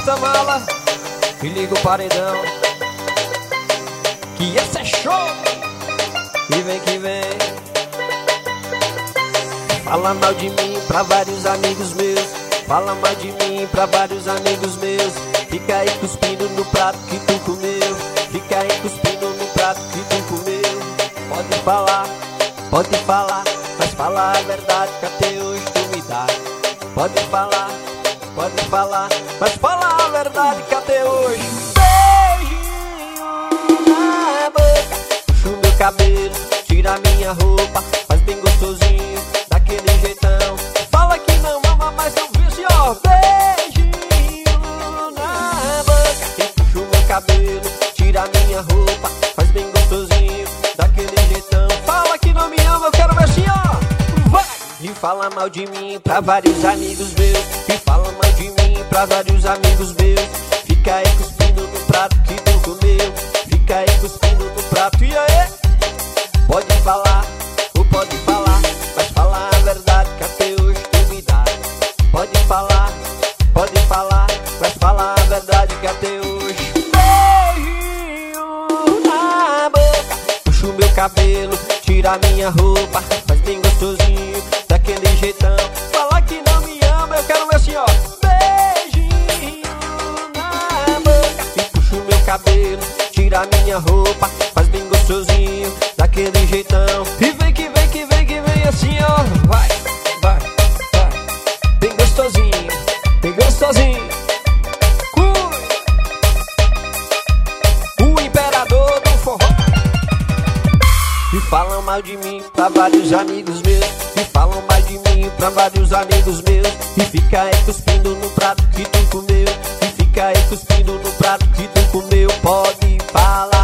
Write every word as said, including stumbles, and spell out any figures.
essa mala e liga o paredão, que esse é show. E vem que vem. Fala mal de mim pra vários amigos meus, fala mal de mim pra vários amigos meus. Fica aí cuspindo no prato que tu comeu, fica aí cuspindo no prato que tu comeu. Pode falar, pode falar, mas fala a verdade que até hoje tu me dá. Pode falar, pode falar, mas fala a verdade que até hoje. Beijinho na boca, puxa o meu cabelo, tira minha roupa, faz bem gostosinho, daquele jeitão. Fala que não ama, mas eu vi ó. Beijinho na boca, e puxa o meu cabelo, tira minha roupa, faz bem gostosinho, daquele jeitão. Fala que não me ama, eu quero ver assim, ó. Vai! E fala mal de mim pra vários amigos meus, e fala mal de mim pra vários amigos meus. Fica aí cuspindo no prato que tu comeu, fica aí cuspindo no prato, e aí? Pode falar, ou pode falar, mas fala a verdade que até hoje tu me dá. Pode falar, pode falar, mas fala a verdade que até hoje. Beijinho na boca, puxa o meu cabelo, tira minha roupa, faz bem gostosinho, daquele jeitão. Fala que não me ama, eu quero ver assim, ó. Beijinho na boca, e puxa o meu cabelo, tira minha roupa, faz bem gostosinho, daquele jeitão. E vem que vem que vem que vem assim, ó. Vai, vai, vai, bem gostosinho, bem gostosinho. Ui, o imperador do forró. E falam mal de mim pra vários amigos meus, e falam mal de mim pra vários amigos meus. E fica aí cuspindo no prato que tu comeu, e fica aí cuspindo no prato que tu comeu. Pode falar,